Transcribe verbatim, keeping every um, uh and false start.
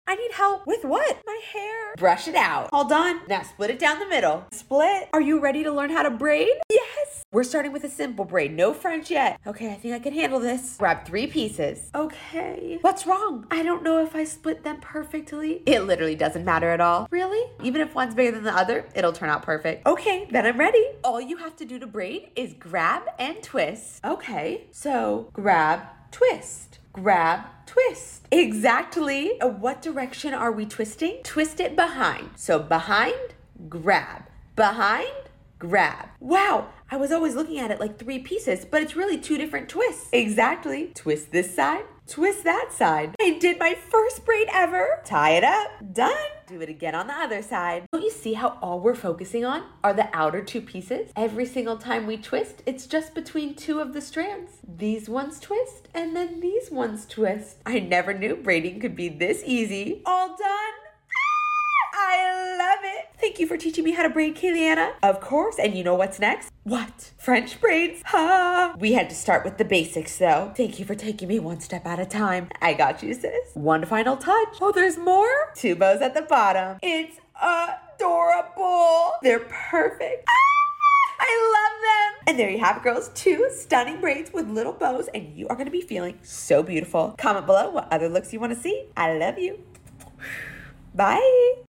I need help. With what? My hair. Brush it out. All done. Now split it down the middle. Split. Are you ready to learn how to braid? Yes. We're starting with a simple braid. No French yet. Okay, I think I can handle this. Grab three pieces. Okay. What's wrong? I don't know if I split them perfectly. It literally doesn't matter at all. Really? Even if one's bigger than the other, it'll turn out perfect. Okay, then I'm ready. All you have to do to braid is grab and twist. Okay, so grab, twist, grab, twist. Exactly. Uh, What direction are we twisting? Twist it behind. So behind, grab, behind, grab. Wow, I was always looking at it like three pieces, but it's really two different twists. Exactly. Twist this side, twist that side. I did my first braid ever. Tie it up. Done. Do it again on the other side. Don't you see how all we're focusing on are the outer two pieces? Every single time we twist, it's just between two of the strands. These ones twist, and then these ones twist. I never knew braiding could be this easy. All done. I love it. Thank you for teaching me how to braid, Kayleana. Of course, and you know what's next? What? French braids? Ha! We had to start with the basics, though. Thank you for taking me one step at a time. I got you, sis. One final touch. Oh, there's more? Two bows at the bottom. It's adorable. They're perfect. Ah! I love them. And there you have it, girls. Two stunning braids with little bows, and you are going to be feeling so beautiful. Comment below what other looks you want to see. I love you. Bye.